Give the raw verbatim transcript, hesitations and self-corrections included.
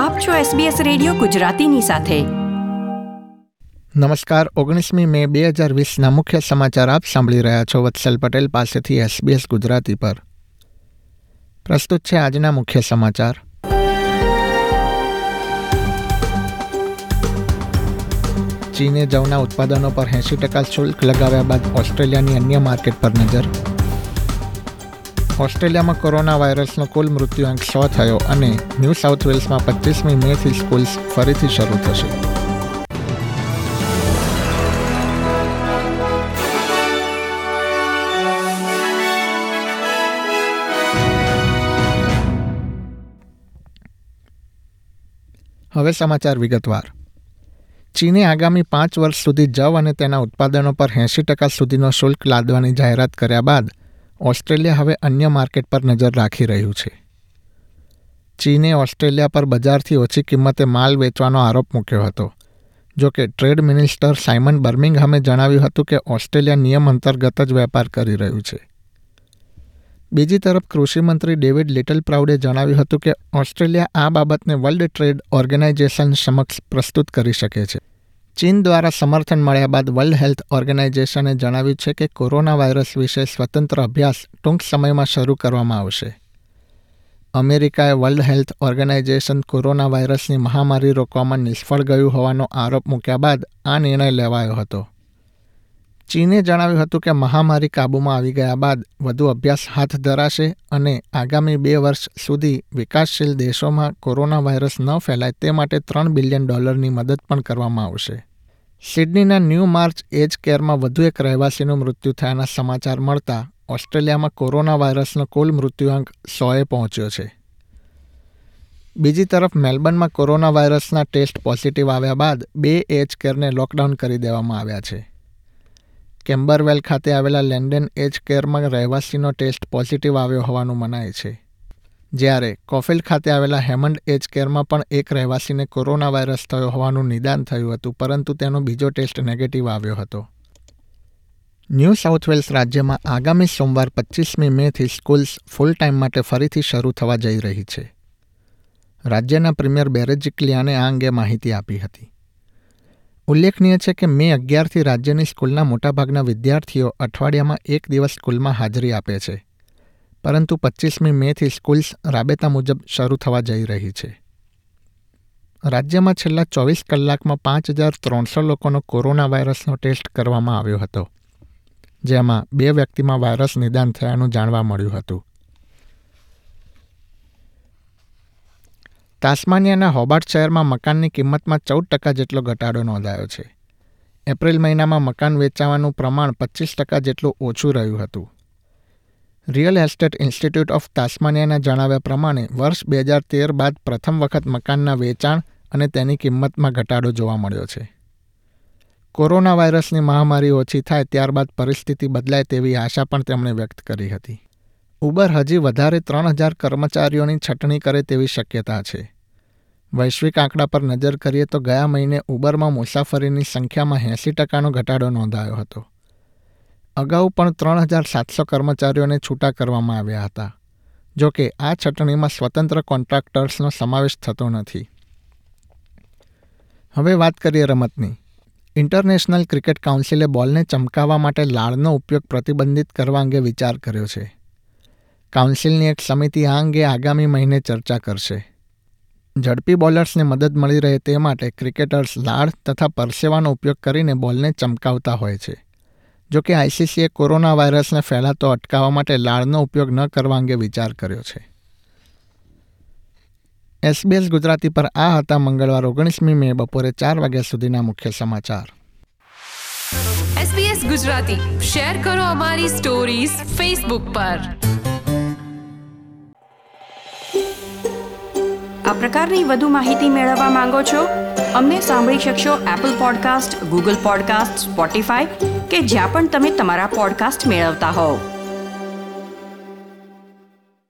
આપ છો SBS radio ગુજરાતીની સાથે. નમસ્કાર. ઓગણીસમી મે બે હજાર વીસના મુખ્ય સમાચાર આપ સાંભળી રહ્યા છો વત્સલ પટેલ પાસેથી એસબીએસ ગુજરાતી પર. પ્રસ્તુત છે આજના મુખ્ય સમાચાર. ચીને જવના ઉત્પાદનો પર એંસી ટકા શુલ્ક લગાવ્યા બાદ ઓસ્ટ્રેલિયાની અન્ય માર્કેટ પર નજર. ઓસ્ટ્રેલિયામાં કોરોના વાયરસનો કુલ મૃત્યુઆંક સો થયો અને ન્યૂ સાઉથ વેલ્સમાં પચીસમી મેથી સ્કૂલ્સ ફરીથી શરૂ થશે. હવે સમાચાર વિગતવાર. ચીને આગામી પાંચ વર્ષ સુધી જવ અને તેના ઉત્પાદનો પર એંસી ટકા સુધીનો શુલ્ક લાદવાની જાહેરાત કર્યા બાદ ઓસ્ટ્રેલિયા હવે અન્ય માર્કેટ પર નજર રાખી રહ્યું છે. ચીને ઓસ્ટ્રેલિયા પર બજારથી ઓછી કિંમતે માલ વેચવાનો આરોપ મૂક્યો હતો. જો કે ટ્રેડ મિનિસ્ટર સાયમન બર્મિંગહામે જણાવ્યું હતું કે ઓસ્ટ્રેલિયા નિયમ અંતર્ગત જ વેપાર કરી રહ્યું છે. બીજી તરફ કૃષિમંત્રી ડેવિડ લિટલ પ્રાઉડે જણાવ્યું હતું કે ઓસ્ટ્રેલિયા આ બાબતને વર્લ્ડ ટ્રેડ ઓર્ગેનાઇઝેશન સમક્ષ પ્રસ્તુત કરી શકે છે. ચીન દ્વારા સમર્થન મળ્યા બાદ વર્લ્ડ હેલ્થ ઓર્ગેનાઇઝેશને જણાવ્યું છે કે કોરોના વાયરસ વિશે સ્વતંત્ર અભ્યાસ ટૂંક સમયમાં શરૂ કરવામાં આવશે. અમેરિકાએ વર્લ્ડ હેલ્થ ઓર્ગેનાઇઝેશન કોરોના વાયરસની મહામારી રોકવામાં નિષ્ફળ ગયું હોવાનો આરોપ મૂક્યા બાદ આ નિર્ણય લેવાયો હતો. ચીને જણાવ્યું હતું કે મહામારી કાબૂમાં આવી ગયા બાદ વધુ અભ્યાસ હાથ ધરાશે અને આગામી બે વર્ષ સુધી વિકાસશીલ દેશોમાં કોરોના વાયરસ ન ફેલાય તે માટે ત્રણ બિલિયન ડોલરની મદદ પણ કરવામાં આવશે. સિડનીના ન્યૂ માર્ચ એજ કેરમાં વધુ એક રહેવાસીનું મૃત્યુ થયાના સમાચાર મળતા ઓસ્ટ્રેલિયામાં કોરોના વાયરસનો કુલ મૃત્યુઆંક સોએ પહોંચ્યો છે. બીજી તરફ મેલબર્નમાં કોરોના વાયરસના ટેસ્ટ પોઝિટિવ આવ્યા બાદ બે એજ કેરને લોકડાઉન કરી દેવામાં આવ્યા છે. કેમ્બરવેલ ખાતે આવેલા લેન્ડન એજ કેરમાં રહેવાસીનો ટેસ્ટ પોઝિટિવ આવ્યો હોવાનું મનાય છે. જ્યારે કોફિલ ખાતે આવેલા હેમન્ડ એજ કેરમાં પણ એક રહેવાસીને કોરોના વાયરસ થયો હોવાનું નિદાન થયું હતું, પરંતુ તેનો બીજો ટેસ્ટ નેગેટિવ આવ્યો હતો. ન્યૂ સાઉથ વેલ્સ રાજ્યમાં આગામી સોમવાર પચીસમી મેથી સ્કૂલ્સ ફૂલ ટાઈમ માટે ફરીથી શરૂ થવા જઈ રહી છે. રાજ્યના પ્રીમિયર બેરેજિકલિયાને આ અંગે માહિતી આપી હતી. ઉલ્લેખનીય છે કે મે અગિયારથી રાજ્યની સ્કૂલના મોટાભાગના વિદ્યાર્થીઓ અઠવાડિયામાં એક દિવસ સ્કૂલમાં હાજરી આપે છે, પરંતુ પચીસમી મેથી સ્કૂલ્સ રાબેતા મુજબ શરૂ થવા જઈ રહી છે. રાજ્યમાં છેલ્લા ચોવીસ કલાકમાં પાંચ હજાર ત્રણસો લોકોનો કોરોના વાયરસનો ટેસ્ટ કરવામાં આવ્યો હતો, જેમાં બે વ્યક્તિમાં વાયરસ નિદાન થયાનું જાણવા મળ્યું હતું. તાસ્માનિયાના હોબાર્ટ શહેરમાં મકાનની કિંમતમાં ચૌદ ટકા જેટલો ઘટાડો નોંધાયો છે. એપ્રિલ મહિનામાં મકાન વેચાવાનું પ્રમાણ પચીસ ટકા જેટલું ઓછું રહ્યું હતું. રિયલ એસ્ટેટ ઇન્સ્ટિટ્યૂટ ઓફ તાસ્માનિયાના જણાવ્યા પ્રમાણે વર્ષ બે હજાર તેર બાદ પ્રથમ વખત મકાનના વેચાણ અને તેની કિંમતમાં ઘટાડો જોવા મળ્યો છે. કોરોના વાયરસની મહામારી ઓછી થાય ત્યારબાદ પરિસ્થિતિ બદલાય તેવી આશા પણ તેમણે વ્યક્ત કરી હતી. ઉબર હજી વધારે ત્રણ હજાર કર્મચારીઓની છટણી કરે તેવી શક્યતા છે. વૈશ્વિક આંકડા પર નજર કરીએ તો ગયા મહિને ઉબરમાં મુસાફરીની સંખ્યામાં એંસી ટકાનો ઘટાડો નોંધાયો હતો. અગાઉ પણ ત્રણ હજાર સાતસો કર્મચારીઓને છૂટા કરવામાં આવ્યા હતા. જો કે આ છટણીમાં સ્વતંત્ર કોન્ટ્રાક્ટર્સનો સમાવેશ થતો નથી. હવે વાત કરીએ રમતની. ઇન્ટરનેશનલ ક્રિકેટ કાઉન્સિલે બોલને ચમકાવવા માટે લાળનો ઉપયોગ પ્રતિબંધિત કરવા અંગે વિચાર કર્યો છે. કાઉન્સિલની એક સમિતિ આ અંગે આગામી મહિને ચર્ચા કરશે. ઝડપી બોલર્સને મદદ મળી રહે તે માટે ક્રિકેટર્સ લાળ તથા પરસેવાનો ઉપયોગ કરીને બોલને ચમકાવતા હોય છે. જો કે આઈસીસીએ કોરોના વાયરસને ફેલાતો અટકાવવા માટે લાળનો ઉપયોગ ન કરવા અંગે વિચાર કર્યો છે. એસબીએસ ગુજરાતી પર આ હતા મંગળવાર ઓગણીસમી મે બપોરે ચાર વાગ્યા સુધીના મુખ્ય સમાચાર. એસબીએસ ગુજરાતી શેર કરો અમારી સ્ટોરીઝ ફેસબુક પર. આ પ્રકારની વધુ માહિતી મેળવવા માંગો છો? અમને સાંભળી શકશો Apple podcast, Google podcast, Spotify કે જ્યાં પણ તમે તમારા પોડકાસ્ટ મેળવતા હોવ.